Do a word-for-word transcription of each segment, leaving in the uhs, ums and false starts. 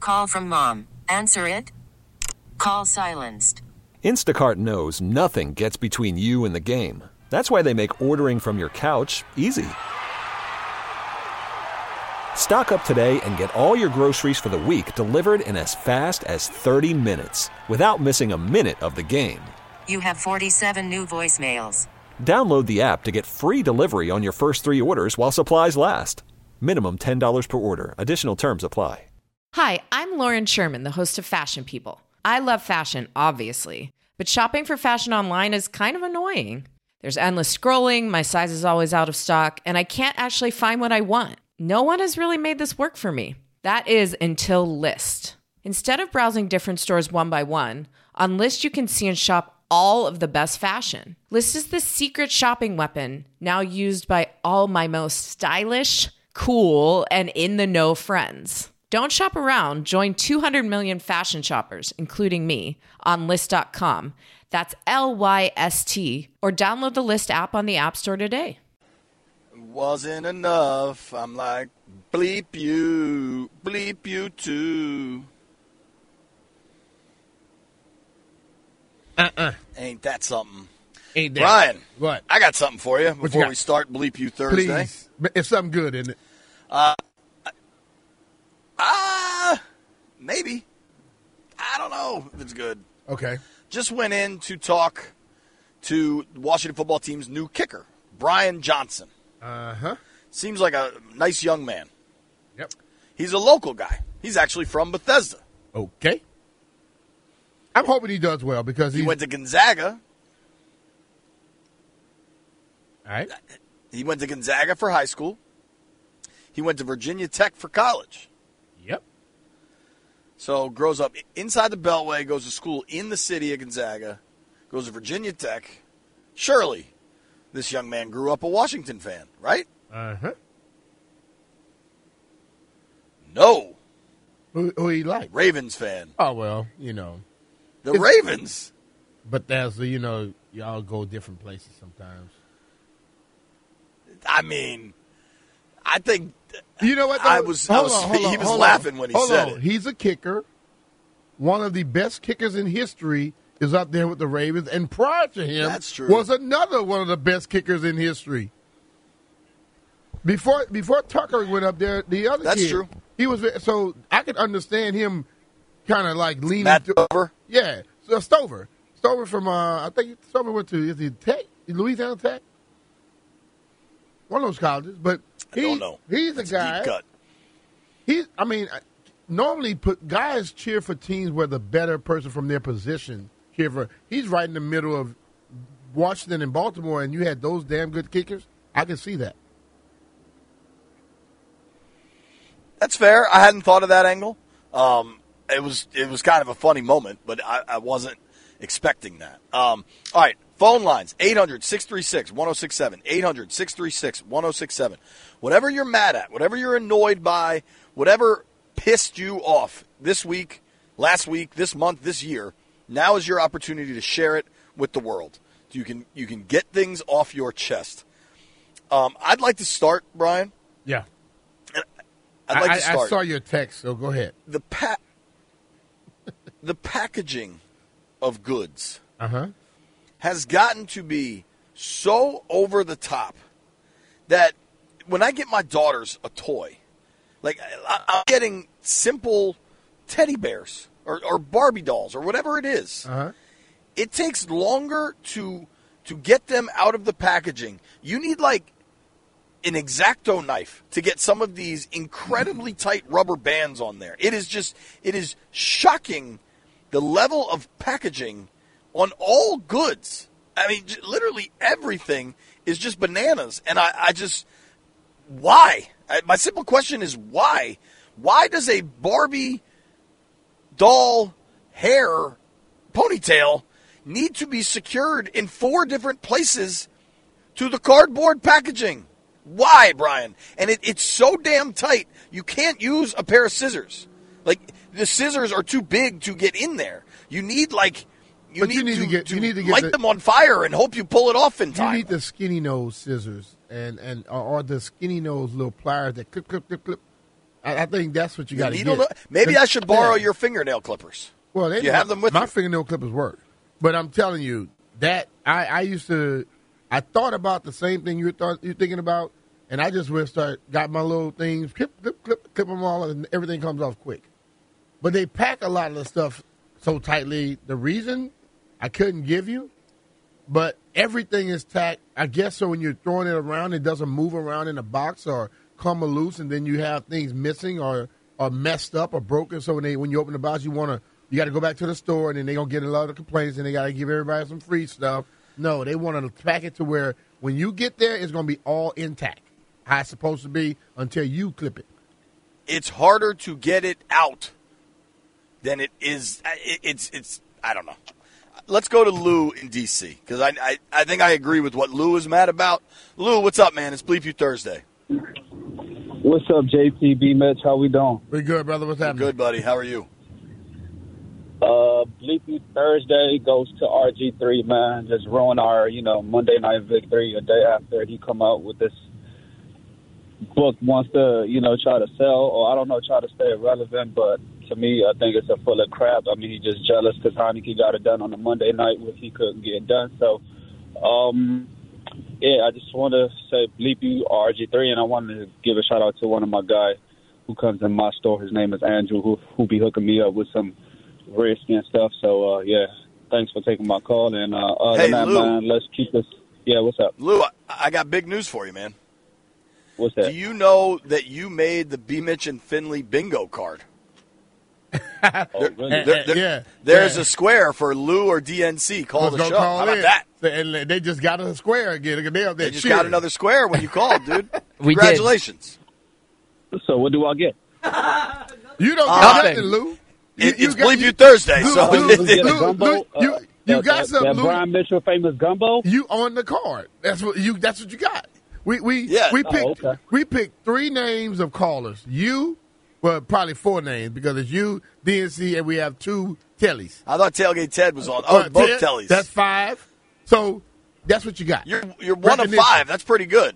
Call from mom. Answer it. Call silenced. Instacart knows nothing gets between you and the game. That's why they make ordering from your couch easy. Stock up today and get all your groceries for the week delivered in as fast as thirty minutes without missing a minute of the game. You have forty-seven new voicemails. Download the app to get free delivery on your first three orders while supplies last. Minimum ten dollars per order. Additional terms apply. Hi, I'm Lauren Sherman, the host of Fashion People. I love fashion, obviously, but shopping for fashion online is kind of annoying. There's endless scrolling, my size is always out of stock, and I can't actually find what I want. No one has really made this work for me. That is until Lyst. Instead of browsing different stores one by one, on Lyst you can see and shop all of the best fashion. Lyst is the secret shopping weapon now used by all my most stylish, cool, and in-the-know friends. Don't shop around. Join two hundred million fashion shoppers, including me, on Lyst dot com. That's L Y S T. Or download the Lyst app on the App Store today. Wasn't enough. I'm like, bleep you, bleep you too. Uh-uh. Ain't that something? Ain't that? Brian, What? I got something for you What you before got? we start Bleep You Thursday. Please. It's something good, isn't it? Uh, uh, maybe. I don't know if it's good. Okay. Just went in to talk to the Washington football team's new kicker, Brian Johnson. Uh-huh. Seems like a nice young man. Yep. He's a local guy. He's actually from Bethesda. Okay. I'm hoping he does well because He he's, went to Gonzaga. all right. He went to Gonzaga for high school. He went to Virginia Tech for college. Yep. So grows up inside the Beltway, goes to school in the city of Gonzaga, goes to Virginia Tech. Surely this young man grew up a Washington fan, right? Uh-huh. No. Who, who he like? Ravens fan. Oh, well, you know. The It's- Ravens. But that's, you know, y'all go different places sometimes. I mean, I think You know what? I though? was, I Hold was on, hold he on, was hold laughing on. when he Hold said on. it. He's a kicker. One of the best kickers in history is up there with the Ravens. And prior to him That's true. was another one of the best kickers in history. Before before Tucker went up there, the other That's kid, true. He was so I could understand him kind of like leaning. Matt to- Dover. Yeah, so Stover. Stover from uh, I think Stover went to is he Tech, Louisiana Tech, one of those colleges. But I he, don't know. he's That's a guy. deep cut. He, I mean, normally put guys cheer for teams where the better person from their position cheer for. He's right in the middle of Washington and Baltimore, and you had those damn good kickers. I can see that. That's fair. I hadn't thought of that angle. Um, it was it was kind of a funny moment, but I, I wasn't expecting that. Um, all right, phone lines, eight hundred, six three six, one oh six seven, eight hundred, six three six, one oh six seven. Whatever you're mad at, whatever you're annoyed by, whatever pissed you off this week, last week, this month, this year, now is your opportunity to share it with the world. You can you can get things off your chest. Um, I'd like to start, Brian. Yeah. I'd like I, to start. I saw your text, so go ahead. the pa- the packaging of goods Uh-huh. has gotten to be so over the top that when I get my daughters a toy, like I- I'm getting simple teddy bears or, or Barbie dolls or whatever it is, Uh-huh. it takes longer to to get them out of the packaging. You need like an X-Acto knife to get some of these incredibly tight rubber bands on there. It is just, it is shocking the level of packaging on all goods. I mean, j- literally everything is just bananas. And I, I just, why? I, my simple question is why? Why does a Barbie doll hair ponytail need to be secured in four different places to the cardboard packaging? Why, Brian? And it, it's so damn tight, you can't use a pair of scissors. Like, the scissors are too big to get in there. You need, like, you, But need, you need to, to get- to you need to get light the- them on fire and hope you pull it off in You time. need the skinny nose scissors and, and or, or the skinny nose little pliers that clip, clip, clip, clip. I, I think that's what you got to Needle get. no- Maybe I should borrow Yeah. your fingernail clippers. Well, they Do you have them with my you? fingernail clippers work, but I'm telling you that I, I used to. I thought about the same thing you thought you're thinking about, and I just would start got my little things, clip, clip, clip, clip them all, and everything comes off quick. But they pack a lot of the stuff so tightly. The reason I couldn't give you, but everything is tacked. I guess so when you're throwing it around, it doesn't move around in the box or come loose, and then you have things missing or, or messed up or broken. So when they when you open the box, you want to you got to go back to the store, and then they're gonna get a lot of complaints, and they got to give everybody some free stuff. No, they want to pack it to where when you get there, it's gonna be all intact, how it's supposed to be until you clip it. It's harder to get it out than it is. It, it's it's. I don't know. Let's go to Lou in D C because I, I I think I agree with what Lou is mad about. Lou, what's up, man? It's Bleep You Thursday. What's up, J P, B Mitch? How we doing? Pretty good, brother. What's happening? Good, buddy. How are you? Uh, Bleep You Thursday goes to R G three, man. Just ruined our, you know, Monday night victory a day after he come out with this book, wants to, you know, try to sell, or I don't know, try to stay relevant, but to me, I think it's a full of crap. I mean, he's just jealous because Heineke got it done on a Monday night, which he couldn't get done. So, um, yeah, I just want to say Bleep You R G three, and I wanted to give a shout out to one of my guys who comes in my store. His name is Andrew, who who be hooking me up with some risky and stuff. So, uh, yeah, thanks for taking my call. And uh, other Hey, than that, Lou. man, let's keep this. Yeah, what's up? Lou, I, I got big news for you, man. What's that? Do you know that you made the B. Mitch and Finley bingo card? Oh, really? There- there- yeah. There's yeah. a square for Lou or D N C. Call Let's the go show. call How about in. that? And they just got a square again. They, they, They just got another square when you called, dude. We did. Congratulations. So what do I get? You don't Uh, got Nothing. nothing, Lou. It, it's got- Bleep You Thursday, Lou, so Lou, Let's get a Lou, gumbo. Lou, you- Uh, you that- got that, something, that Lou. Brian Mitchell famous gumbo. You on the card. That's what you. That's what you got. We we Yeah. we Oh, picked okay. we picked three names of callers. You, well, probably four names because it's you, D N C, and we have two Tellys. I thought Tailgate Ted was on. Oh, Uh, both Ted, Tellys. That's five. So that's what you got. You're you're one of Recognition. five. That's pretty good.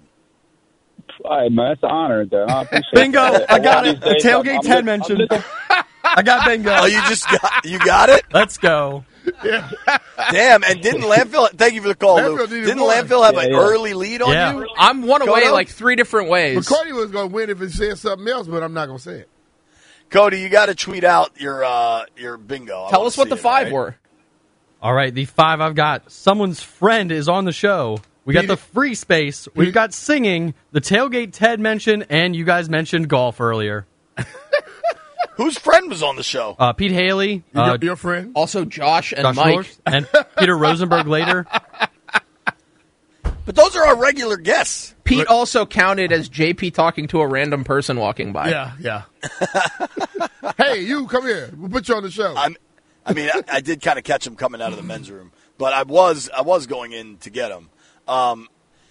All right, man, it's an honor. Then I appreciate Bingo! that. I got One it. of these days, Tailgate I'm- Ted I'm mentioned. looking- I got bingo. Oh, you just got you got it. Let's go. Damn! And didn't Landfill? Thank you for the call, Lou. Landfill needed Didn't one. Landfill have Yeah, an yeah. early lead on Yeah. you? I'm one away Kodo? like three different ways. McCarty was going to win if it said something else, but I'm not going to say it. Cody, you got to tweet out your uh, your bingo. I Tell wanna us what see the it, five right? were. All right, the five I've got. Someone's friend is on the show. We got Pete- the free space. We've Pete- got singing, the tailgate Ted mentioned, and you guys mentioned golf earlier. Whose friend was on the show? Uh, Pete Haley, uh, your, your friend? Also, Josh and Josh Mike. North, and Peter Rosenberg later. But those are our regular guests. Pete also counted as J P talking to a random person walking by. Yeah, yeah. Hey, you, come here. We'll put you on the show. I'm, I mean, I, I did kind of catch him coming out of the men's room, but I was I was going in to get him. Um,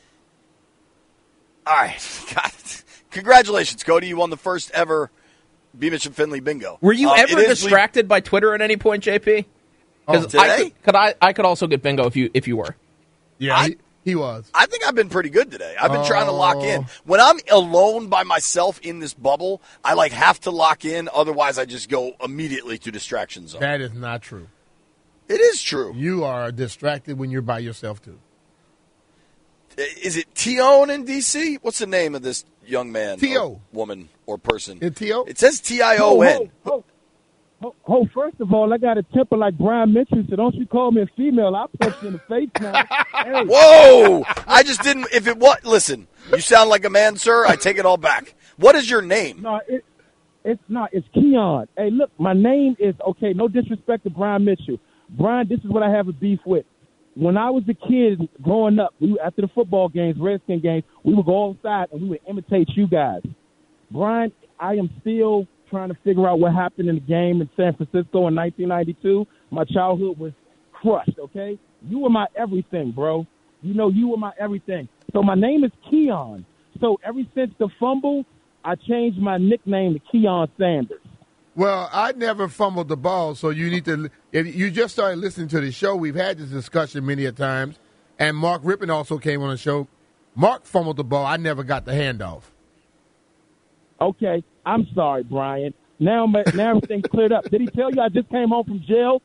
all right, God. Congratulations, Cody! You won the first ever B. Mitch and Finley bingo. Were you Um, ever it is distracted by Twitter at any point, J P? Oh, Because I today? could, could I I could also get bingo if you if you were. yeah, I- he, he was. I think I've been pretty good today. I've been trying to lock in. Oh. When I'm alone by myself in this bubble, I like have to lock in. Otherwise, I just go immediately to distraction zone. That is not true. It is true. You are distracted when you're by yourself, too. Is it Tion in D C? What's the name of this young man, T O. or woman, or person? It T O? It says T I O N. Oh, oh, oh, oh, first of all, I got a temper like Brian Mitchell, so don't you call me a female. I'll punch you in the face now. Hey, Whoa! I just didn't. If it was, listen, you sound like a man, sir. I take it all back. What is your name? no, it, it's not. It's Keon. Hey, look, my name is, okay, no disrespect to Brian Mitchell. Brian, this is what I have a beef with. When I was a kid growing up, we after the football games, Redskin games, we would go outside and we would imitate you guys. Brian, I am still trying to figure out what happened in the game in San Francisco in nineteen ninety-two. My childhood was crushed, okay? You were my everything, bro. You know, you were my everything. So my name is Keon. So ever since the fumble, I changed my nickname to Keon Sanders. Well, I never fumbled the ball, so you need to. If you just started listening to the show, we've had this discussion many a times, and Mark Rippon also came on the show. Mark fumbled the ball. I never got the handoff. Okay, I'm sorry, Brian. Now, my- now everything's cleared up. Did he tell you I just came home from jail?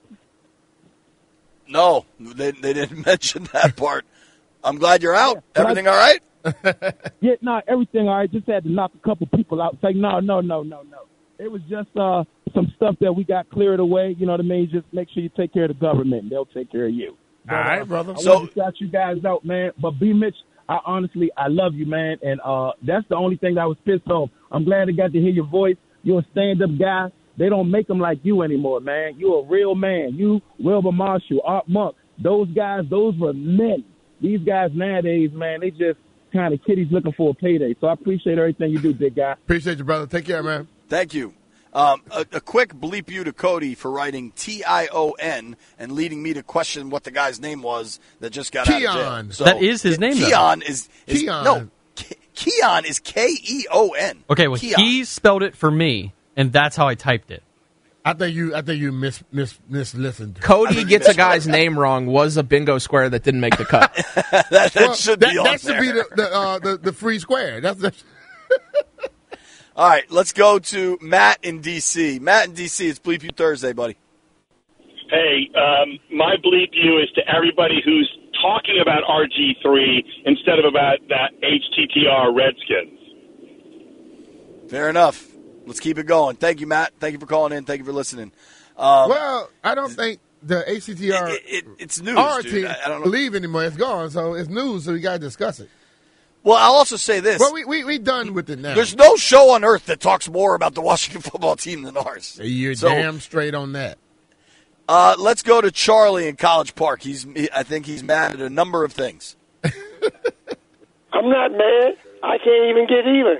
No, they they didn't mention that part. I'm glad you're out. Yeah, Everything I- all right? Yeah, no, everything all right. Just had to knock a couple people out. Say, no, no, no, no, no. It was just uh, some stuff that we got cleared away. You know what I mean? Just make sure you take care of the government. They'll take care of you. But, All right, uh, brother. I So- want to shout you guys out, man. But B. Mitch, I honestly, I love you, man. And uh, that's the only thing that I was pissed off. I'm glad I got to hear your voice. You're a stand-up guy. They don't make them like you anymore, man. You're a real man. You, Wilbur Marshall, Art Monk, those guys, those were men. These guys nowadays, man, they just kind of kiddies looking for a payday. So I appreciate everything you do, big guy. Appreciate you, brother. Take care, man. Thank you. Um, a, a quick bleep you to Cody for writing T I O N and leading me to question what the guy's name was that just got out of Keon. jail. So, That is his name, though. Keon is, is Keon. no. Ke- Keon is K E O N. Okay, well, Keon. he spelled it for me, and that's how I typed it. I think you. I think you mis mis mislistened. Cody gets a guy's name wrong was a bingo square that didn't make the cut. that that Well, should that, be on that should there. be the the, uh, the the free square. That's the. All right, let's go to Matt in D C. Matt in D C, it's Bleep You Thursday, buddy. Hey, um, my bleep you is to everybody who's talking about R G three instead of about that H T T R Redskins. Fair enough. Let's keep it going. Thank you, Matt. Thank you for calling in. Thank you for listening. Um, Well, I don't think the A C T R it, it, it's news, R dude. team I, I don't know. leave anymore. It's gone, so it's news. So we got to discuss it. Well, I'll also say this. Well, we we we done with it now. There's no show on earth that talks more about the Washington football team than ours. You're So, damn straight on that. Uh, let's go to Charlie in College Park. He's, I think he's mad at a number of things. I'm not mad. I can't even get even.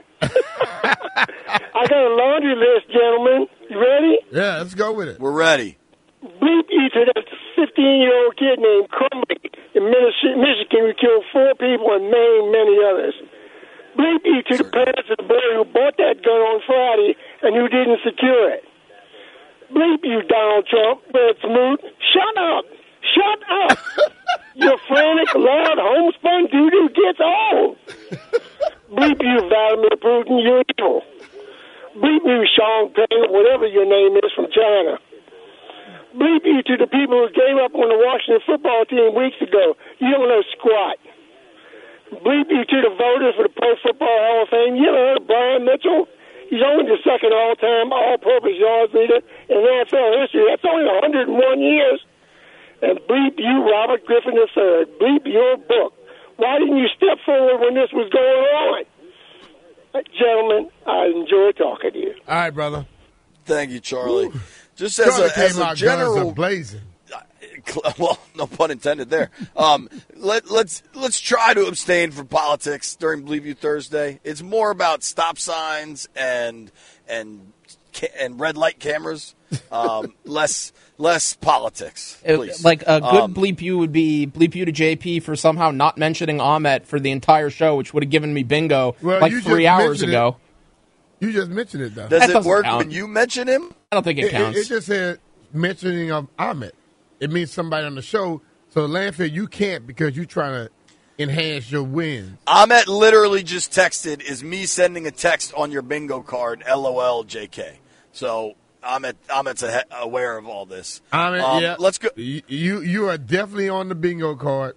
I got a laundry list, gentlemen. You ready? Yeah, let's go with it. We're ready. Bleep you to that fifteen-year-old kid named Crumley in Minnesota, Michigan who killed four people and maimed many others. Bleep you to the parents of the boy who bought that gun on Friday and who didn't secure it. Bleep you, Donald Trump, Red Smoot. Shut up. Shut up. Your frantic, loud, homespun doo-doo gets old. Bleep you, Vladimir Putin. You're evil. Bleep you, Sean Penn, whatever your name is, from China. Bleep you to the people who gave up on the Washington football team weeks ago. You don't know squat. Bleep you to the voters for the Pro Football Hall of Fame. You ever heard of Brian Mitchell? He's only the second all-time all-purpose yards leader in N F L history. That's only one hundred one years. And bleep you, Robert Griffin the third. Bleep your book. Why didn't you step forward when this was going on? Uh, gentlemen, I enjoy talking to you. All right, brother. Thank you, Charlie. Just as Charlie a, as came a out guns general, a-blazing. well, no pun intended there. Um, let, let's let's try to abstain from politics during Bleep You Thursday. It's more about stop signs and and ca- and red light cameras. Um, less less politics, please. It- like a good Um, bleep you would be bleep you to J P for somehow not mentioning Ahmet for the entire show, which would have given me bingo Well, like you three just hours mentioned ago. You just mentioned it, though. Does That it doesn't work count. when you mention him? I don't think it It, it, counts. it just said mentioning of Ahmed. It means somebody on the show. So, Landfill, you can't because you're trying to enhance your wins. Ahmet literally just texted, is me sending a text on your bingo card, LOL, J K. So Ahmet, Ahmet's a, aware of all this. Ahmed, Um, yeah. Let's go. You, you you are definitely on the bingo card.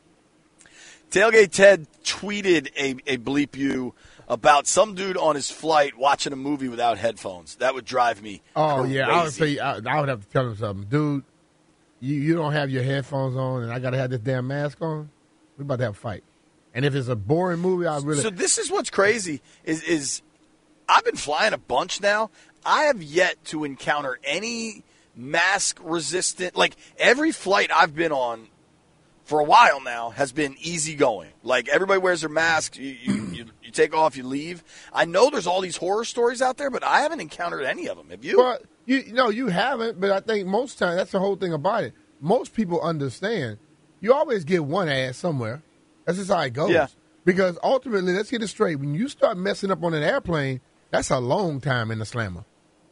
Tailgate Ted tweeted a, a bleep you about some dude on his flight watching a movie without headphones. That would drive me Oh, crazy. yeah. I would say, I, I would have to tell him something. Dude, you, you don't have your headphones on and I got to have this damn mask on. We're about to have a fight. And if it's a boring movie, I really. So this is what's crazy is is I've been flying a bunch now. I have yet to encounter any mask resistant. Like every flight I've been on for a while now has been easy going. Like everybody wears their mask. You, you, you, you take off, you leave. I know there's all these horror stories out there, but I haven't encountered any of them. Have you? Well, you no, you haven't. But I think most times that's the whole thing about it. Most people understand. You always get one ass somewhere. That's just how it goes. Yeah. Because ultimately, let's get it straight. When you start messing up on an airplane, that's a long time in the slammer.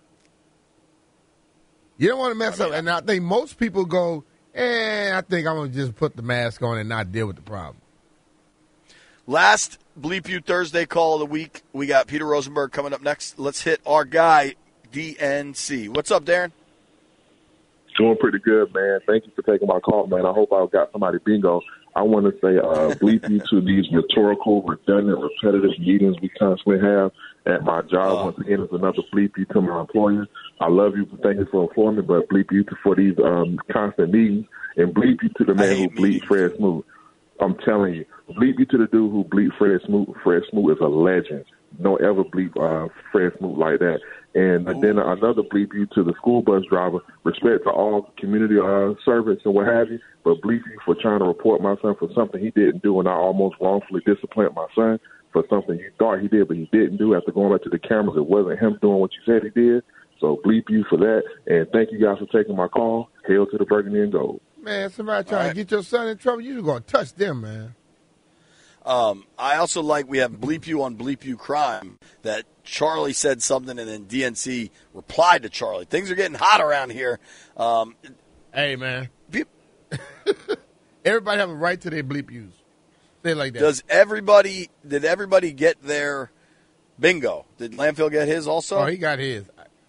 You don't want to mess I mean, up. And I think most people go, eh, I think I'm going to just put the mask on and not deal with the problem. Last Bleep You Thursday call of the week. We got Peter Rosenberg coming up next. Let's hit our guy, D N C. What's up, Darren? Doing pretty good, man. Thank you for taking my call, man. I hope I got somebody bingo. I want to say uh, bleep you to these rhetorical, redundant, repetitive meetings we constantly have at my job. Uh, Once again, it's another bleep you to my employer. I love you. Thank you for employing me, but bleep you to, for these um, constant meetings, and bleep you to the man who bleep Fred Smoot. I'm telling you, bleep you to the dude who bleep Fred Smoot. Fred Smoot is a legend. Don't ever bleep uh, Fred Smoot like that. And Ooh. Then another bleep you to the school bus driver. Respect to all community uh, servants and what have you, but bleep you for trying to report my son for something he didn't do, and I almost wrongfully disciplined my son for something you thought he did, but he didn't do. After going back to the cameras, it wasn't him doing what you said he did. So bleep you for that. And thank you guys for taking my call. Hail to the burgundy and gold. Man, somebody trying right. to get your son in trouble, you're going to touch them, man. Um, I also like we have Bleep You on Bleep You Crime, that Charlie said something and then D N C replied to Charlie. Things are getting hot around here. Um, hey, man. Be- everybody have a right to their Bleep Yous. Say it like that. Does everybody, did everybody get their bingo? Did Landfill get his also? Oh, he got his.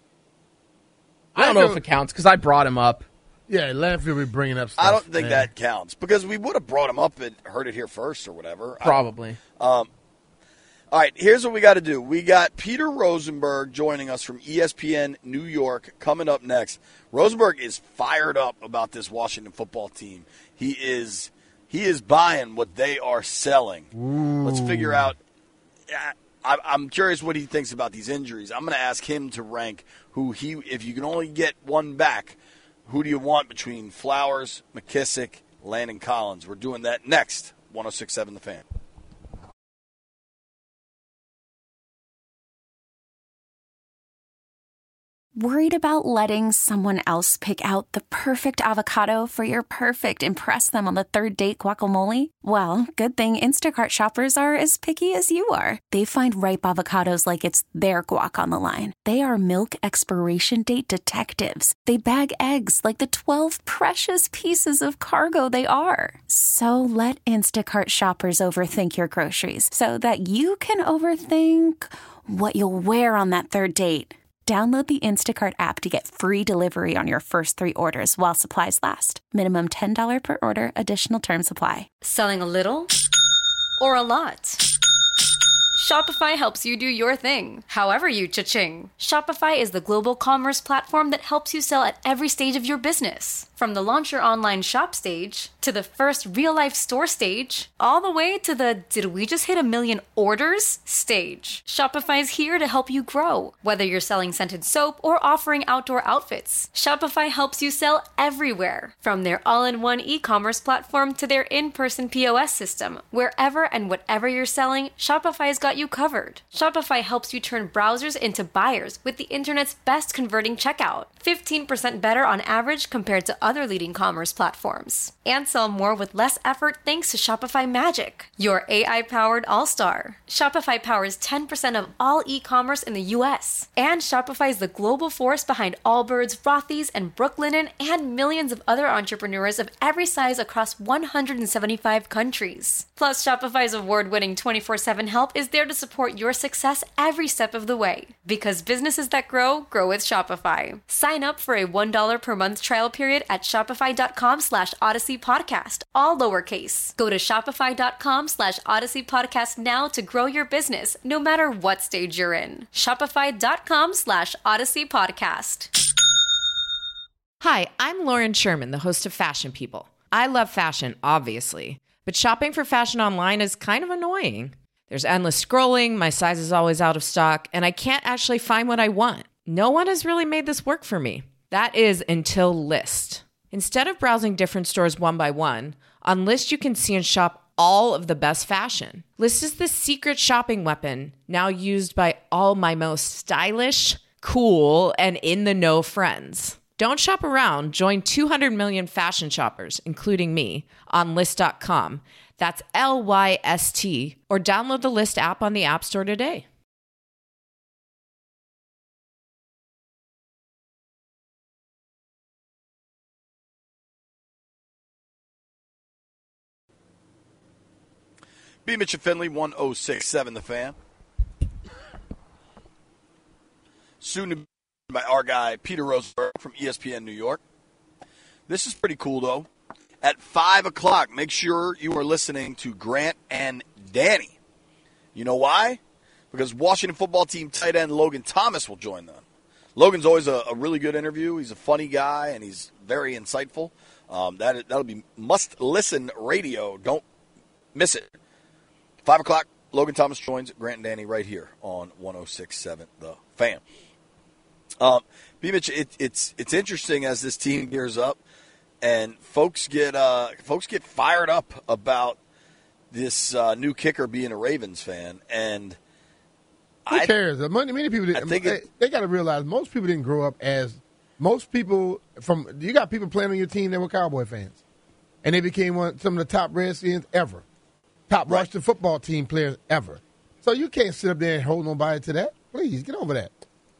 I don't know if it counts because I brought him up. Yeah, Landfill be bringing up stuff. I don't think man. that counts because we would have brought him up and heard it here first or whatever. Probably. I, um, all right, here's what we got to do. We got Peter Rosenberg joining us from E S P N New York coming up next. Rosenberg is fired up about this Washington football team. He is he is buying what they are selling. Ooh. Let's figure out. I, I'm curious what he thinks about these injuries. I'm going to ask him to rank who he, if you can only get one back, who do you want between Flowers, McKissick, Landon Collins? We're doing that next. one oh six point seven The Fan. Worried about letting someone else pick out the perfect avocado for your perfect impress them on the third date guacamole? Well, good thing Instacart shoppers are as picky as you are. They find ripe avocados like it's their guac on the line. They are milk expiration date detectives. They bag eggs like the twelve precious pieces of cargo they are. So let Instacart shoppers overthink your groceries so that you can overthink what you'll wear on that third date. Download the Instacart app to get free delivery on your first three orders while supplies last. Minimum ten dollars per order. Additional terms apply. Selling a little or a lot? Shopify helps you do your thing, however you cha-ching. Shopify is the global commerce platform that helps you sell at every stage of your business. From the launch your online shop stage, to the first real-life store stage, all the way to the did we just hit a million orders stage. Shopify's here to help you grow. Whether you're selling scented soap or offering outdoor outfits, Shopify helps you sell everywhere. From their all-in-one e-commerce platform to their in-person P O S system, wherever and whatever you're selling, Shopify's got you covered. Shopify helps you turn browsers into buyers with the internet's best converting checkout. fifteen percent better on average compared to other leading commerce platforms. And sell more with less effort thanks to Shopify Magic, your A I-powered all-star. Shopify powers ten percent of all e-commerce in the U S. And Shopify is the global force behind Allbirds, Rothy's, and Brooklinen, and millions of other entrepreneurs of every size across one hundred seventy-five countries. Plus, Shopify's award-winning twenty-four seven help is there to support your success every step of the way. Because businesses that grow, grow with Shopify. Sign up for a one dollar per month trial period at shopify.com slash Odyssey Podcast, all lowercase. Go to shopify.com slash Odyssey Podcast now to grow your business, no matter what stage you're in. Shopify.com slash Odyssey Podcast. Hi, I'm Lauren Sherman, the host of Fashion People. I love fashion, obviously, but shopping for fashion online is kind of annoying. There's endless scrolling, my size is always out of stock, and I can't actually find what I want. No one has really made this work for me. That is until Lyst. Instead of browsing different stores one by one, on Lyst you can see and shop all of the best fashion. Lyst is the secret shopping weapon now used by all my most stylish, cool, and in-the-know friends. Don't shop around. Join two hundred million fashion shoppers, including me, on Lyst dot com. That's L Y S T, or download the Lyst app on the App Store today. B. Mitch and Finley, one oh six point seven The Fan. Soon to be by our guy, Peter Rosenberg from E S P N New York. This is pretty cool, though. At five o'clock, make sure you are listening to Grant and Danny. You know why? Because Washington football team tight end Logan Thomas will join them. Logan's always a, a really good interview. He's a funny guy, and he's very insightful. Um, that, that'll be must-listen radio. Don't miss it. five o'clock, Logan Thomas joins Grant and Danny right here on one oh six point seven The Fan. Um, B. Mitch, it, it's it's interesting as this team gears up, and folks get uh, folks get fired up about this uh, new kicker being a Ravens fan, and who I, cares? Many, many people, didn't, they, it, they got to realize most people didn't grow up as most people from. You got people playing on your team that were Cowboy fans, and they became one some of the top Redskins ever, top right. Washington football team players ever. So you can't sit up there and hold nobody to that. Please get over that.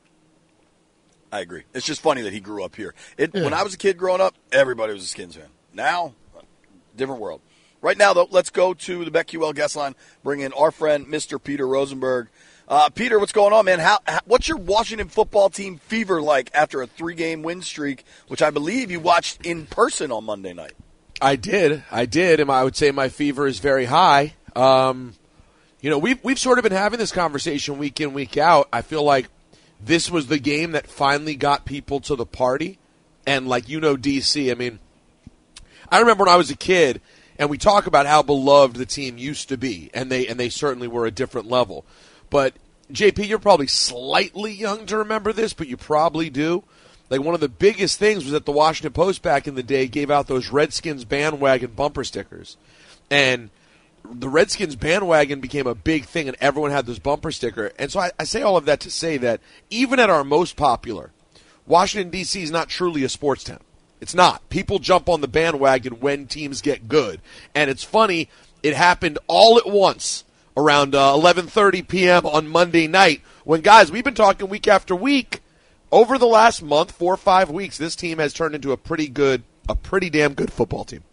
I agree. It's just funny that he grew up here. It, yeah. When I was a kid growing up, everybody was a Skins fan. Now, different world. Right now, though, let's go to the BetQL guest line. Bring in our friend, Mister Peter Rosenberg. Uh, Peter, what's going on, man? How, how what's your Washington football team fever like after a three-game win streak, which I believe you watched in person on Monday night? I did. I did, and I would say my fever is very high. Um, you know, we've we've sort of been having this conversation week in, week out. I feel like this was the game that finally got people to the party. And like, you know, D C, I mean, I remember when I was a kid and we talk about how beloved the team used to be, and they and they certainly were a different level. But, J P, you're probably slightly young to remember this, but you probably do. Like, one of the biggest things was that the Washington Post back in the day gave out those Redskins bandwagon bumper stickers. And the Redskins bandwagon became a big thing, and everyone had this bumper sticker. And so I, I say all of that to say that even at our most popular, Washington, D C is not truly a sports town. It's not. People jump on the bandwagon when teams get good. And it's funny, it happened all at once around uh, eleven thirty p.m. on Monday night when, guys, we've been talking week after week. Over the last month, four or five weeks, this team has turned into a pretty good, a pretty damn good football team.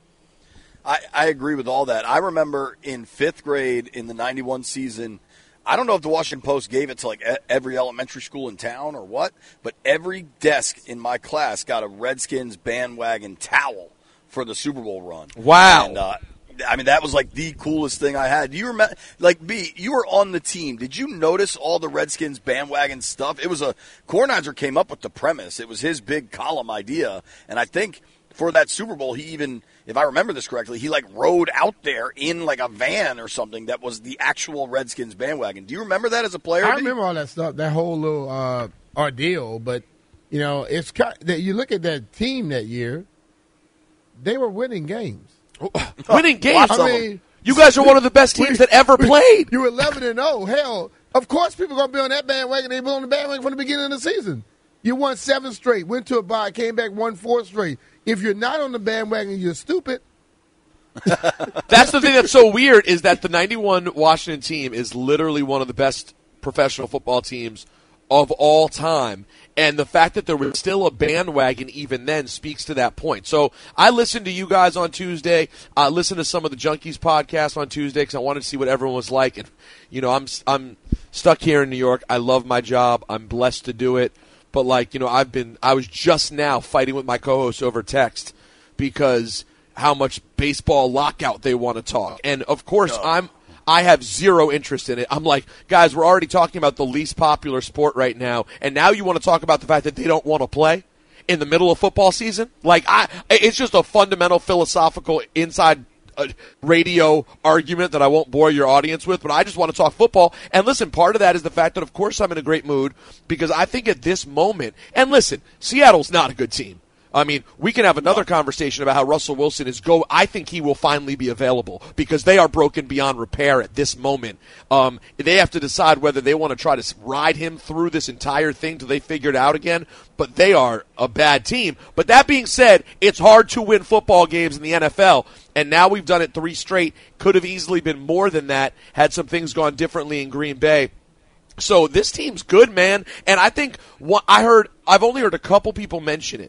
I, I agree with all that. I remember in fifth grade in the ninety-one season, I don't know if the Washington Post gave it to like every elementary school in town or what, but every desk in my class got a Redskins bandwagon towel for the Super Bowl run. Wow. And, uh, I mean, that was like the coolest thing I had. Do you remember, like, B, you were on the team. Did you notice all the Redskins bandwagon stuff? It was a, Kornheiser came up with the premise. It was his big column idea. And I think for that Super Bowl, he even, if I remember this correctly, he like rode out there in like a van or something that was the actual Redskins bandwagon. Do you remember that as a player? I remember all that stuff, that whole little uh, ordeal. But, you know, it's kind of, you look at that team that year, they were winning games. Winning games. I mean, you guys are one of the best teams we, that ever we, played. You were eleven and oh. Hell, of course people are going to be on that bandwagon. They were on the bandwagon from the beginning of the season. You won seven straight, went to a bye, came back, won four straight. If you're not on the bandwagon, you're stupid. That's the thing that's so weird is that the ninety-one Washington team is literally one of the best professional football teams of all time. And the fact that there was still a bandwagon even then speaks to that point. So I listened to you guys on Tuesday. I listened to some of the Junkies podcast on Tuesday because I wanted to see what everyone was like. And, you know, I'm I'm stuck here in New York. I love my job. I'm blessed to do it. But, like, you know, I've been I was just now fighting with my co-hosts over text because how much baseball lockout they want to talk. And, of course, no. I'm I have zero interest in it. I'm like, guys, we're already talking about the least popular sport right now, and now you want to talk about the fact that they don't want to play in the middle of football season? Like, I, it's just a fundamental philosophical inside uh, radio argument that I won't bore your audience with, but I just want to talk football. And listen, part of that is the fact that, of course, I'm in a great mood because I think at this moment, and listen, Seattle's not a good team. I mean, we can have another conversation about how Russell Wilson is go. I think he will finally be available because they are broken beyond repair at this moment. Um, they have to decide whether they want to try to ride him through this entire thing till they figure it out again. But they are a bad team. But that being said, it's hard to win football games in the N F L. And now we've done it three straight. Could have easily been more than that had some things gone differently in Green Bay. So this team's good, man. And I think what I heard, I've only heard a couple people mention it.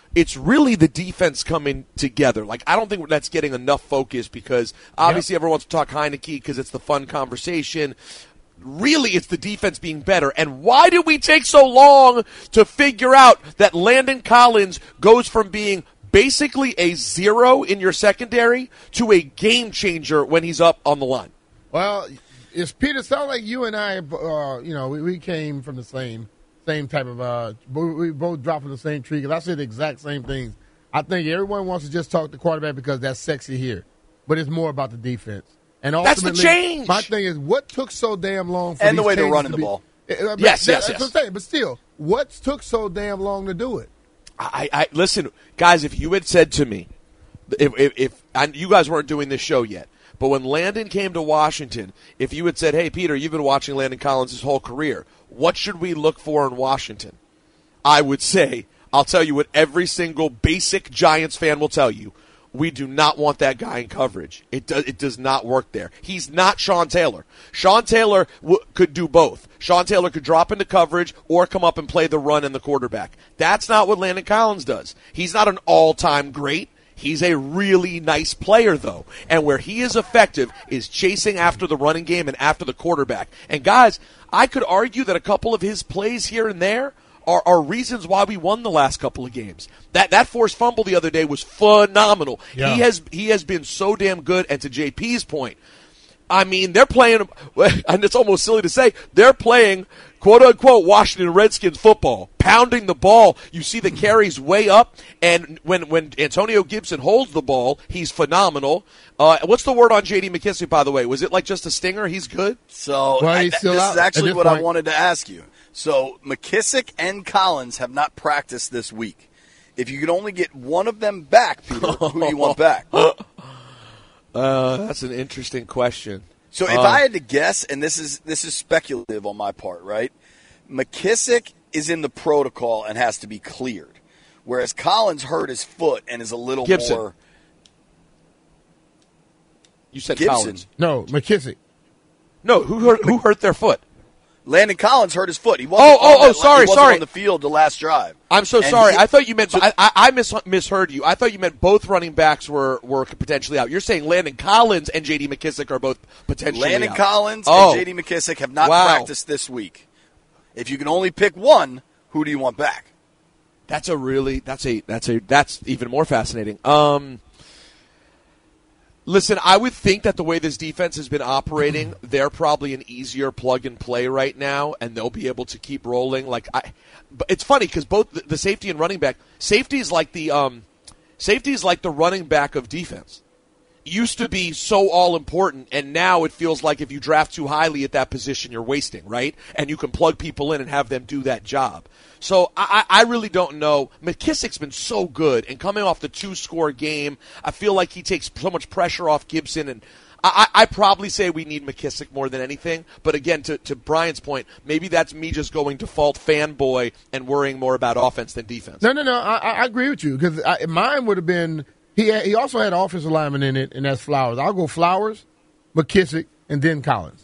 it's really the defense coming together. Like, I don't think that's getting enough focus because obviously yep. everyone wants to talk Heineke because it's the fun conversation. Really, it's the defense being better. And why did we take so long to figure out that Landon Collins goes from being basically a zero in your secondary to a game changer when he's up on the line? Well, it's Peter. Sounds like you and I, uh, you know, we, we came from the same same type of. Uh, we both dropped from the same tree because I said the exact same things. I think everyone wants to just talk the quarterback because that's sexy here, but it's more about the defense. And that's the change. My thing is, what took so damn long for and these the way they're changes running to the be, ball? Uh, yes, that, yes, that's yes. what I'm saying. But still, what took so damn long to do it? I, I listen, guys. If you had said to me, if, if, if and you guys weren't doing this show yet, but when Landon came to Washington, if you had said, "Hey, Peter, you've been watching Landon Collins his whole career. What should we look for in Washington?" I would say, I'll tell you what every single basic Giants fan will tell you. We do not want that guy in coverage. It does. It does not work there. He's not Sean Taylor. Sean Taylor w- could do both. Sean Taylor could drop into coverage or come up and play the run and the quarterback. That's not what Landon Collins does. He's not an all-time great. He's a really nice player, though. And where he is effective is chasing after the running game and after the quarterback. And, guys, I could argue that a couple of his plays here and there Are, are reasons why we won the last couple of games. That that forced fumble the other day was phenomenal. Yeah. He has he has been so damn good. And to J P's point, I mean, they're playing, and it's almost silly to say, they're playing quote-unquote Washington Redskins football, pounding the ball. You see the carries way up, and when, when Antonio Gibson holds the ball, he's phenomenal. Uh, what's the word on J D McKissic, by the way? Was it like just a stinger? He's good? So well, I, he's still this out is actually at this what point. I wanted to ask you. So McKissic and Collins have not practiced this week. If you could only get one of them back, Peter, who do you want back? Uh, that's an interesting question. So if uh, I had to guess, and this is this is speculative on my part, right? McKissic is in the protocol and has to be cleared, whereas Collins hurt his foot and is a little Gibson. more. You said Gibson. Collins. No, McKissic. No, who hurt, who hurt their foot? Landon Collins hurt his foot. He wasn't Oh, oh, on oh, that- sorry, he wasn't sorry. on the field the last drive. I'm so And sorry. he- I thought you meant so- I, I, I mis- misheard you. I thought you meant both running backs were, were potentially out. You're saying Landon Collins and J D McKissic are both potentially Landon out. Collins oh. and J D McKissic have not Wow. practiced this week. If you can only pick one, who do you want back? That's a really that's a that's a that's even more fascinating. Um, listen, I would think that the way this defense has been operating, they're probably an easier plug and play right now, and they'll be able to keep rolling. Like I, but it's funny because both the, the safety and running back, safety is like the um, safety is like the running back of defense. Used to be so all important, and now it feels like if you draft too highly at that position, you're wasting, right? And you can plug people in and have them do that job. So I, I really don't know. McKissic's been so good, and coming off the two-score game, I feel like he takes so much pressure off Gibson, and I, I probably say we need McKissic more than anything. But again, to, to Brian's point, maybe that's me just going default fanboy and worrying more about offense than defense. No, no, no. I, I agree with you because mine would have been he. He also had offensive lineman in it, and that's Flowers. I'll go Flowers, McKissic, and then Collins.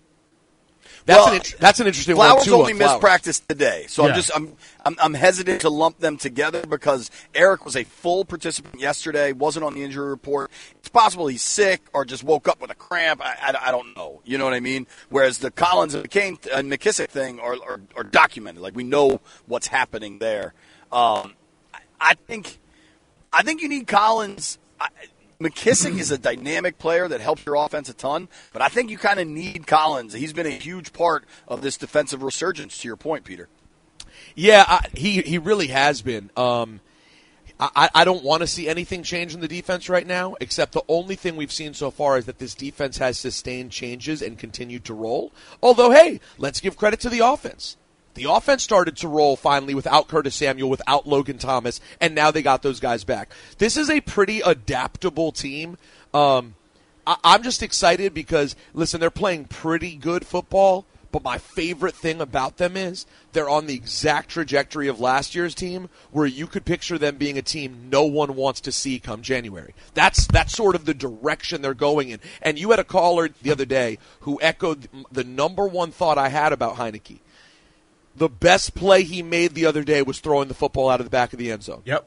That's well, an int- that's an interesting Flowers one too. only on missed Flowers. practice today, so Yeah. I'm just I'm, I'm I'm hesitant to lump them together because Eric was a full participant yesterday, wasn't on the injury report. It's possible he's sick or just woke up with a cramp. I, I, I don't know. You know what I mean? Whereas the Collins and McCain and McKissic thing are, are are documented. Like we know what's happening there. Um, I, I think I think you need Collins. I, McKissic is a dynamic player that helps your offense a ton, but I think you kind of need Collins. He's been a huge part of this defensive resurgence, to your point, Peter. Yeah, I, he he really has been. Um, I, I don't want to see anything change in the defense right now, except the only thing we've seen so far is that this defense has sustained changes and continued to roll. Although, hey, let's give credit to the offense. The offense started to roll finally without Curtis Samuel, without Logan Thomas, and now they got those guys back. This is a pretty adaptable team. Um, I- I'm just excited because, listen, they're playing pretty good football, but my favorite thing about them is they're on the exact trajectory of last year's team where you could picture them being a team no one wants to see come January. That's that's sort of the direction they're going in. And you had a caller the other day who echoed the number one thought I had about Heineke. The best play he made the other day was throwing the football out of the back of the end zone. Yep.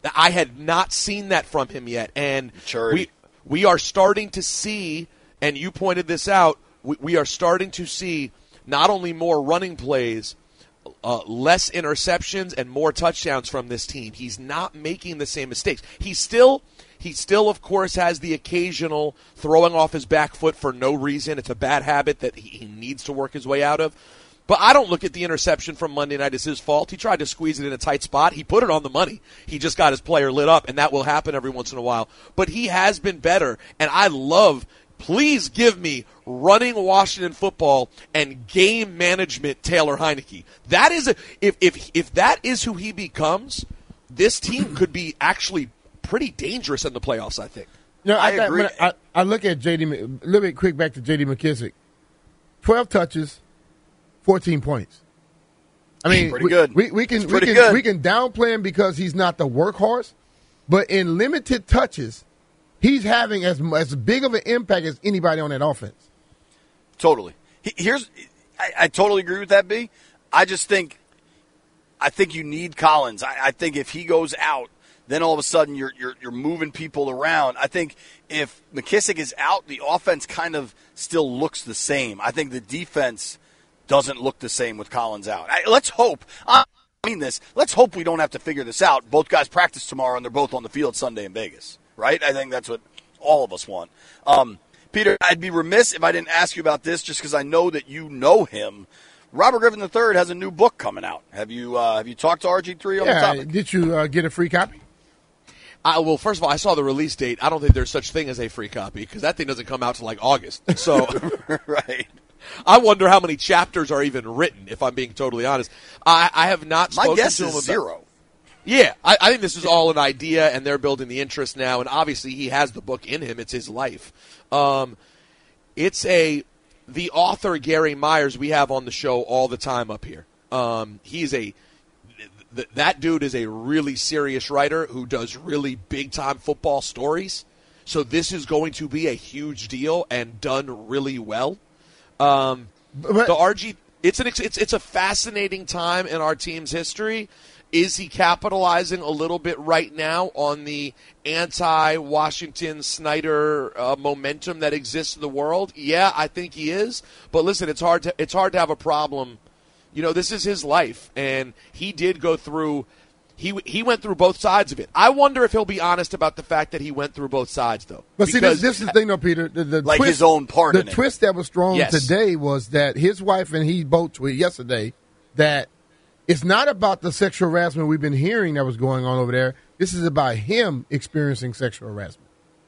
I had not seen that from him yet, and Maturity. we we are starting to see, and you pointed this out, we, we are starting to see not only more running plays, uh, less interceptions, and more touchdowns from this team. He's not making the same mistakes. He's still, he still, of course, has the occasional throwing off his back foot for no reason. It's a bad habit that he, he needs to work his way out of. But I don't look at the interception from Monday night as his fault. He tried to squeeze it in a tight spot. He put it on the money. He just got his player lit up, and that will happen every once in a while. But he has been better, and I love, please give me running Washington football and game management Taylor Heineke. That is a, if if if that is who he becomes, this team could be actually pretty dangerous in the playoffs, I think. You know, I, I agree. When I, I look at J D, a little bit quick back to J D McKissick. twelve touches, fourteen points. I mean, pretty we, good. We, we can we pretty can good. we can downplay him because he's not the workhorse, but in limited touches, he's having as as big of an impact as anybody on that offense. Totally. He, here's, I, I totally agree with that, B. I just think, I think you need Collins. I, I think if he goes out, then all of a sudden you're you're you're moving people around. I think if McKissick is out, the offense kind of still looks the same. I think the defense doesn't look the same with Collins out. I, let's hope. I mean this. Let's hope we don't have to figure this out. Both guys practice tomorrow, and they're both on the field Sunday in Vegas. Right? I think that's what all of us want. Um, Peter, I'd be remiss if I didn't ask you about this, just because I know that you know him. Robert Griffin the third has a new book coming out. Have you uh, have you talked to R G three on yeah, the topic? Did you uh, get a free copy? I, well, first of all, I saw the release date. I don't think there's such thing as a free copy because that thing doesn't come out till like August. So, right. I wonder how many chapters are even written. If I'm being totally honest, I, I have not. My spoken guess to him is about, zero. Yeah, I, I think this is all an idea, and they're building the interest now. And obviously, he has the book in him; it's his life. Um, it's a the author Gary Myers we have on the show all the time up here. Um, he's a th- that dude is a really serious writer who does really big time football stories. So this is going to be a huge deal and done really well. Um, But- the R G, it's an it's it's a fascinating time in our team's history. Is he capitalizing a little bit right now on the anti-Washington Snyder uh, momentum that exists in the world? Yeah, I think he is. But listen, it's hard to it's hard to have a problem. You know, this is his life, and he did go through. He he went through both sides of it. I wonder if he'll be honest about the fact that he went through both sides, though. But see, this, this is the thing, though, Peter. The, the Like twist, his own part The in it. twist that was thrown Yes. today was that his wife and he both tweeted yesterday that it's not about the sexual harassment we've been hearing that was going on over there. This is about him experiencing sexual harassment.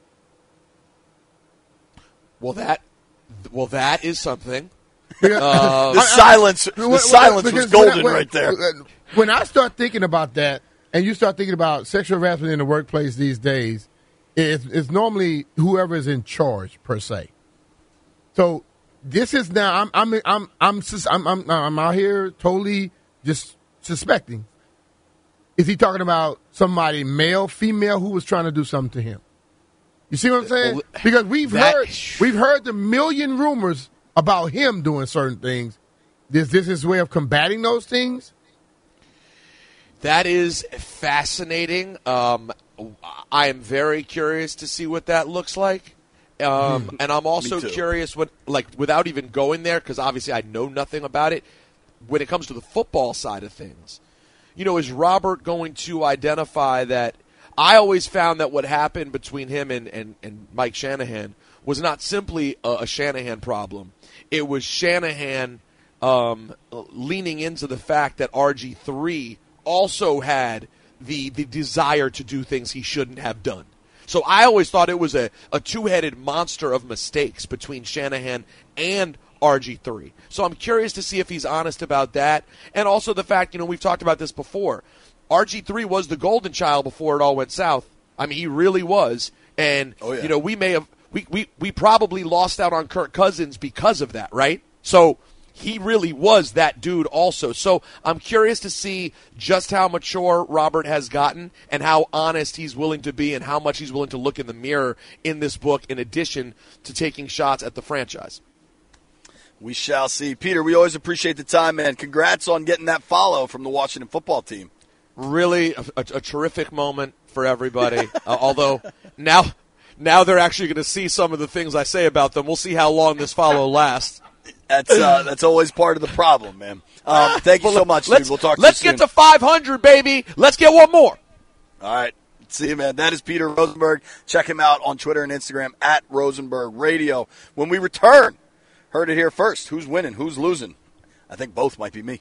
Well, that well that is something. Uh, the silence, the silence was golden right there. When I start thinking about that, and you start thinking about sexual harassment in the workplace these days, it's, it's normally whoever is in charge per se. So this is now. I'm I'm I'm I'm sus- I'm, I'm, I'm out here totally just suspecting. Is he talking about somebody, male, female, who was trying to do something to him? You see what I'm saying? Because we've That- heard we've heard the million rumors about him doing certain things. Is this his way of combating those things? That is fascinating. Um, I am very curious to see what that looks like. Um, and I'm also too. curious what, like, without even going there, because obviously I know nothing about it, when it comes to the football side of things. You know, is Robert going to identify that? I always found that what happened between him and, and, and Mike Shanahan was not simply a, a Shanahan problem. It was Shanahan um, leaning into the fact that R G three also had the the desire to do things he shouldn't have done. So I always thought it was a, a two-headed monster of mistakes between Shanahan and R G three. So I'm curious to see if he's honest about that. And also the fact, you know, we've talked about this before. R G three was the golden child before it all went south. I mean, he really was. And, Oh, yeah. you know, we may have we, we, we probably lost out on Kirk Cousins because of that, right? So he really was that dude also. So I'm curious to see just how mature Robert has gotten and how honest he's willing to be and how much he's willing to look in the mirror in this book in addition to taking shots at the franchise. We shall see. Peter, we always appreciate the time, man. Congrats on getting that follow from the Washington football team. really a, a, a terrific moment for everybody. uh, although now, now they're actually going to see some of the things I say about them. We'll see how long this follow lasts. That's uh, that's always part of the problem, man. Um, thank you so much, dude. Let's, We'll talk to let's you soon. get to five hundred, baby. Let's get one more. All right. See you, man. That is Peter Rosenberg. Check him out on Twitter and Instagram at Rosenberg Radio. When we return, heard it here first. Who's winning? Who's losing? I think both might be me.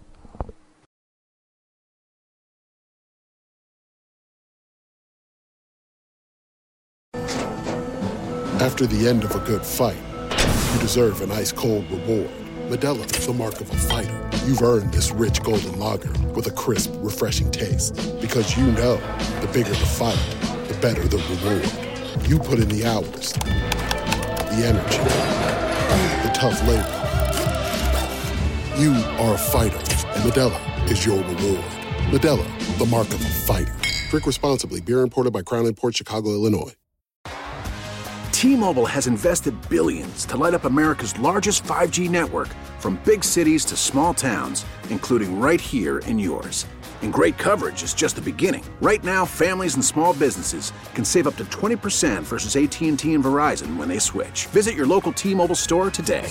After the end of a good fight, you deserve an ice-cold reward. Modelo is the mark of a fighter. You've earned this rich golden lager with a crisp, refreshing taste. Because you know, the bigger the fight, the better the reward. You put in the hours, the energy, the tough labor. You are a fighter, and Modelo is your reward. Modelo, the mark of a fighter. Drink responsibly. Beer imported by Crown Imports, Chicago, Illinois. T-Mobile has invested billions to light up America's largest five G network, from big cities to small towns, including right here in yours. And great coverage is just the beginning. Right now, families and small businesses can save up to twenty percent versus A T and T and Verizon when they switch. Visit your local T-Mobile store today.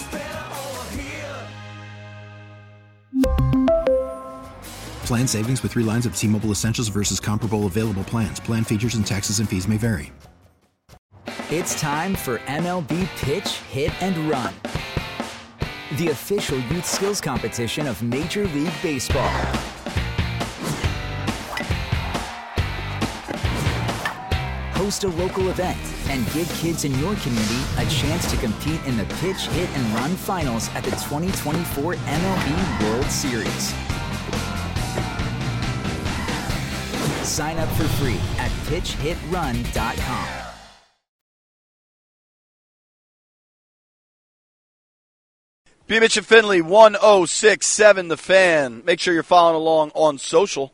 Plan savings with three lines of T-Mobile Essentials versus comparable available plans. Plan features and taxes and fees may vary. It's time for M L B Pitch, Hit, and Run, the official youth skills competition of Major League Baseball. Host a local event and give kids in your community a chance to compete in the Pitch, Hit, and Run finals at the twenty twenty-four M L B World Series. Sign up for free at pitch hit run dot com. B. Mitch and Finley, one oh six point seven The Fan. Make sure you're following along on social.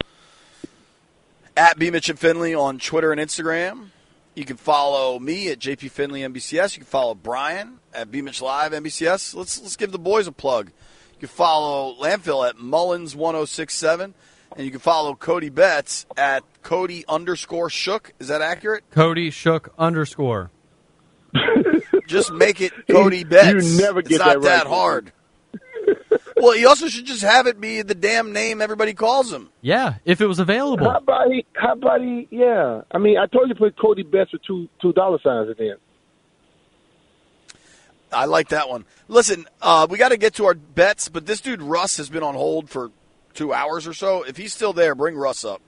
At B. Mitch and Finley on Twitter and Instagram. You can follow me at J P Finley N B C S. You can follow Brian at B. Mitch Live N B C S. Let's let's give the boys a plug. You can follow Landfill at Mullins one oh six point seven. And you can follow Cody Betts at Cody underscore Shook. Is that accurate? Cody Shook underscore. Just make it Cody Betts. You never get it's not that right. that hard. Well, he also should just have it be the damn name everybody calls him. Yeah, if it was available. How about he? How about he? Yeah, I mean, I told you to put Cody Betts with two two dollar signs at the end. I like that one. Listen, uh, we got to get to our bets, but this dude Russ has been on hold for two hours or so. If he's still there, bring Russ up.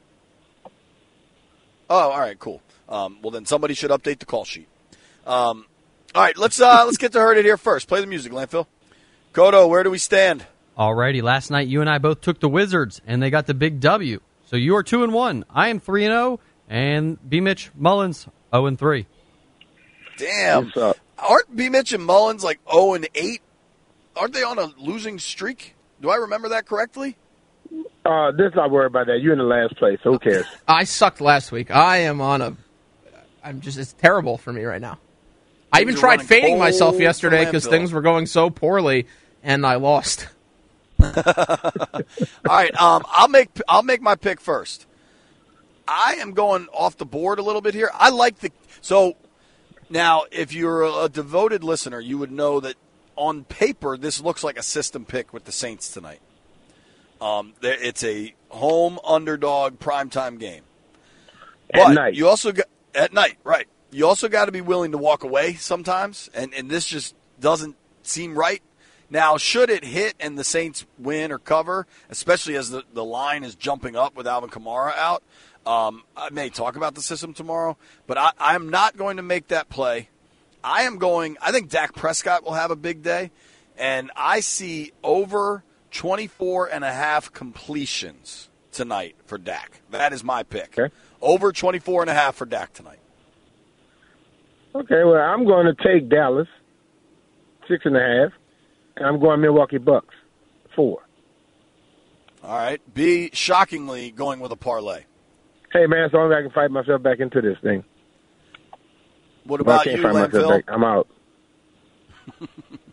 Oh, all right, cool. Um, well, then somebody should update the call sheet. Um, all right, let's uh, let's get to Heard It Here first. Play the music, Landfill. Kodo, where do we stand? Alrighty, last night you and I both took the Wizards, and they got the big W. So you are two and one. I am three and zero, and B. Mitch Mullins zero and three. Damn, aren't B. Mitch and Mullins like zero and eight? Aren't they on a losing streak? Do I remember that correctly? Uh, let's not worry about that. You're in the last place. Who cares? I sucked last week. I am on a. I'm just. It's terrible for me right now. I even tried fading myself yesterday because things were going so poorly, and I lost. All right, um, I'll make I'll make my pick first. I am going off the board a little bit here. I like the so now. If you're a devoted listener, you would know that on paper this looks like a system pick with the Saints tonight. Um, it's a home underdog primetime game. But at night. You also got at night, right? You also got to be willing to walk away sometimes, and, and this just doesn't seem right. Now, should it hit and the Saints win or cover, especially as the, the line is jumping up with Alvin Kamara out, um, I may talk about the system tomorrow, but I, I'm not going to make that play. I am going – I think Dak Prescott will have a big day, and I see over twenty-four and a half completions tonight for Dak. That is my pick. Okay. Over twenty-four and a half for Dak tonight. Okay, well, I'm going to take Dallas, six and a half, and I'm going Milwaukee Bucks, four. All right. B, shockingly, going with a parlay. Hey, man, as long as I can fight myself back into this thing. What about I can't you, fight myself Landfill? back, I'm out.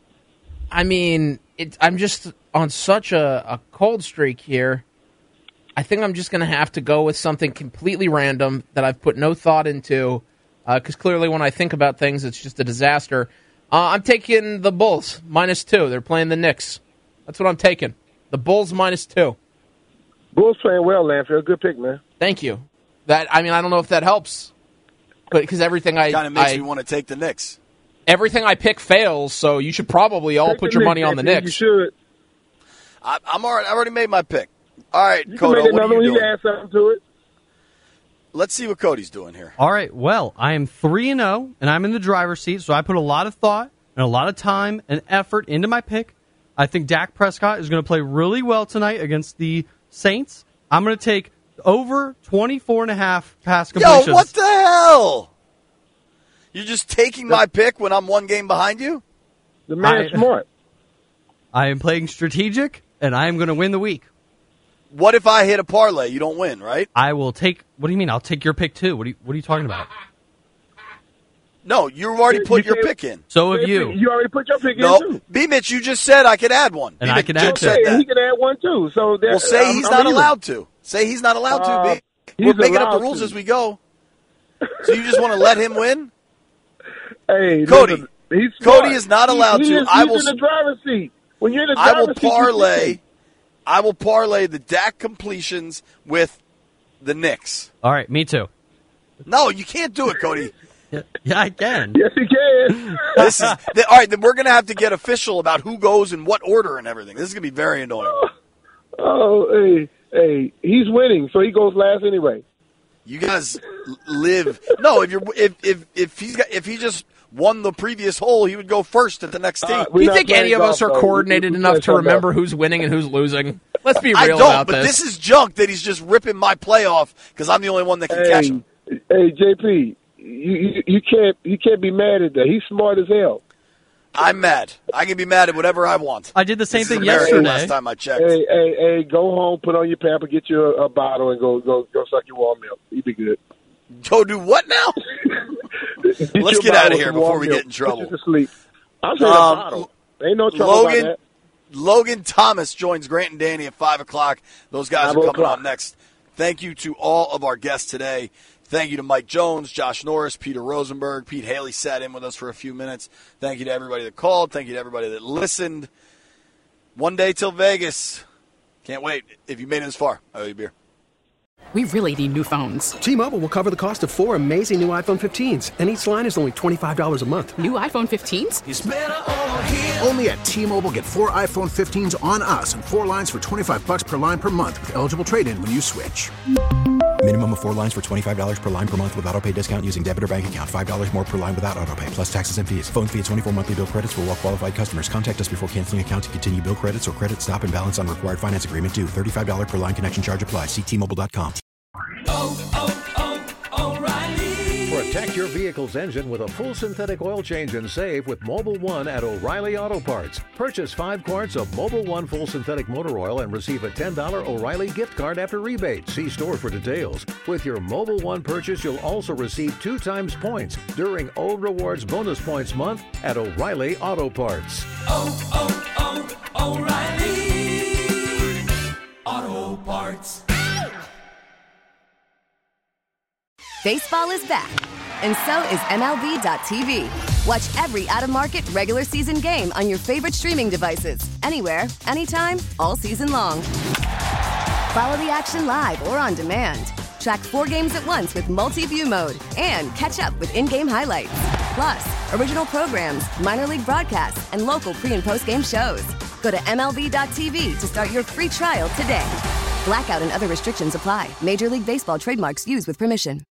I mean, it, I'm just on such a, a cold streak here. I think I'm just going to have to go with something completely random that I've put no thought into, because uh, clearly when I think about things, it's just a disaster. Uh, I'm taking the Bulls, minus two. They're playing the Knicks. That's what I'm taking. The Bulls, minus two. Bulls playing well, Lanfield. Good pick, man. Thank you. That I mean, I don't know if that helps, but because everything I kind of makes I, me want to take the Knicks. Everything I pick fails, so you should probably all Take put the your Knicks, money on the Anthony. Knicks. You should. I, I'm already. I already made my pick. All right, You can Kodo, make what another are one. you You doing? can add something to it. Let's see what Cody's doing here. All right, well, I am three and oh, and I'm in the driver's seat, so I put a lot of thought and a lot of time and effort into my pick. I think Dak Prescott is going to play really well tonight against the Saints. I'm going to take over twenty-four and a half pass completions. Yo, what the hell? You're just taking my pick when I'm one game behind you? The man's I- smart. I am playing strategic, and I am going to win the week. What if I hit a parlay? You don't win, right? I will take. What do you mean? I'll take your pick too. What are you, what are you talking about? No, you've already put You your can't- pick in. So have you. You already put your pick No, in, too. B-Mitch, you just said I could add one. And B-Mitch I can add just two. said Hey, that. he can add one, too. So that, Well, say I'm- he's I'm not even. allowed to. Say he's not allowed Uh, to, B. he's We're making up the allowed rules to. as we go. So you just want to let him win? Hey, Cody, listen, he's Cody smart. is not He- allowed he to. Is, I he's will- in the driver's seat. When you're in the I driver's will seat, you parlay. think. I will parlay the Dak completions with the Knicks. All right, me too. No, you can't do it, Cody. Yeah, yeah I can. Yes, he can. This is the, all right. Then we're gonna have to get official about who goes in what order and everything. This is gonna be very annoying. Oh, hey, hey, he's winning, so he goes last anyway. You guys l- live. No, if you're if if if he's got if he just won the previous hole, he would go first at the next tee. Uh, Do you think any of us are coordinated We- we enough play to something remember else. who's winning and who's losing? Let's be real I don't, about but this. this is junk that he's just ripping my playoff because I'm the only one that can catch him. Hey, hey, J P, you, you you can't you can't be mad at that. He's smart as hell. I'm mad. I can be mad at whatever I want. I did the same This is thing America yesterday. Last time I checked. Hey, hey, hey, go home, put on your pamper, get you a, a bottle, and go go go suck your warm milk. You be good. Go do what now? Let's your get bottle out of with here some before warm we milk. get in trouble. Put you to sleep. I'm saying Um, a bottle. Ain't no trouble Logan, about that. Logan Thomas joins Grant and Danny at five o'clock. Those guys Five are coming o'clock. on next. Thank you to all of our guests today. Thank you to Mike Jones, Josh Norris, Peter Rosenberg. Pete Haley sat in with us for a few minutes. Thank you to everybody that called. Thank you to everybody that listened. One day till Vegas. Can't wait. If you made it this far, I owe you a beer. We really need new phones. T-Mobile will cover the cost of four amazing new iPhone fifteens, and each line is only twenty-five dollars a month. New iPhone fifteens? Only at T-Mobile, get four iPhone fifteens on us and four lines for twenty-five bucks per line per month with eligible trade-in when you switch. Minimum of four lines for twenty-five dollars per line per month with autopay discount using debit or bank account. five dollars more per line without autopay, plus taxes and fees. Phone fee at twenty-four monthly bill credits for well-qualified customers. Contact us before canceling account to continue bill credits or credit stop and balance on required finance agreement due. thirty-five dollars per line connection charge applies. See T Mobile dot com. Protect your vehicle's engine with a full synthetic oil change and save with Mobile One at O'Reilly Auto Parts. Purchase five quarts of Mobile One full synthetic motor oil and receive a ten dollars O'Reilly gift card after rebate. See store for details. With your Mobile One purchase, you'll also receive two times points during O Rewards Bonus Points Month at O'Reilly Auto Parts. Oh, oh, oh, O'Reilly Auto Parts. Baseball is back, and so is M L B dot T V. Watch every out-of-market regular season game on your favorite streaming devices, anywhere, anytime, all season long. Follow the action live or on demand. Track four games at once with multi-view mode and catch up with in-game highlights. Plus, original programs, minor league broadcasts, and local pre- and post-game shows. Go to M L B dot T V to start your free trial today. Blackout and other restrictions apply. Major League Baseball trademarks used with permission.